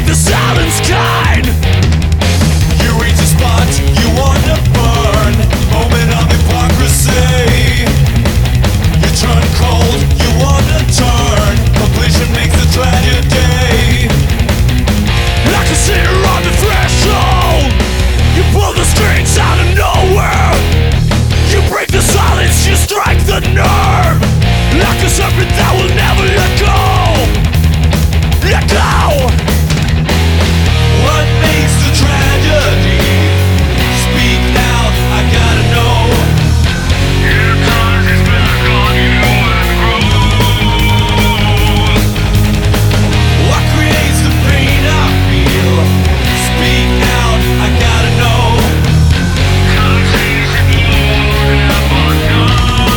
the silence kind. You reach a spot you want to burn. Moment of hypocrisy. You turn cold, you want to turn. Completion makes a tragedy. I can see her on the threshold. You pull the strings out of nowhere. You break the silence, you strike the nerve. Like a serpent that will never let go. Let go. What makes the tragedy? Speak now, I gotta know. Here comes his back on you and grows. What creates the pain I feel? Speak now, I gotta know. Cause he's in Lord ever know.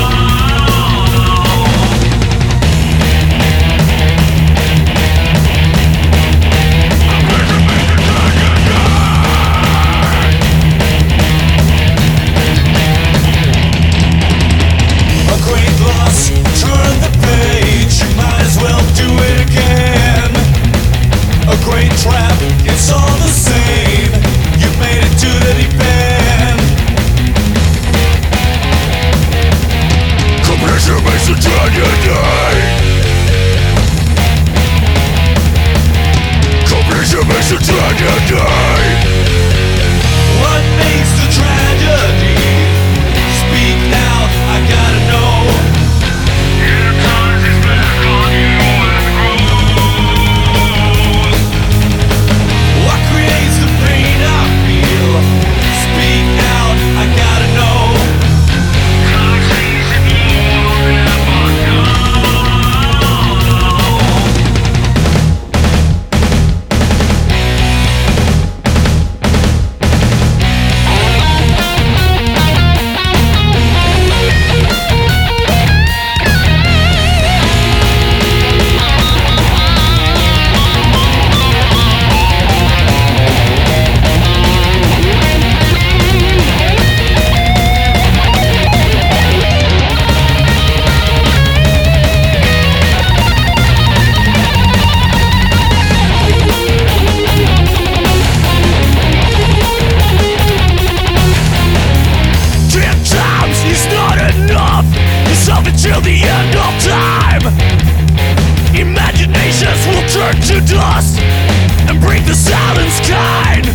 A great loss, turn the page. You might as well do it again. A great trap, it's all the same. You made it to the deep end. Completion makes a tragedy. Completion makes a tragedy. What makes the tragedy? Speak now, I gotta know. Here comes his back on you and grows. What creates the pain I feel? Speak now, I gotta know. Cause he's in Lord ever know. Till the end of time, imaginations will turn to dust and break the silence kind.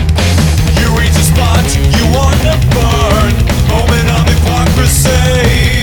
You reach a spot you want to burn. Moment of hypocrisy.